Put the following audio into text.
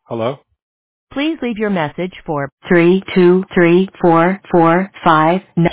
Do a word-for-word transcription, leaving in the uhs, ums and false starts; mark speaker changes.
Speaker 1: Hello?
Speaker 2: Please leave your message for three two three four four five nine.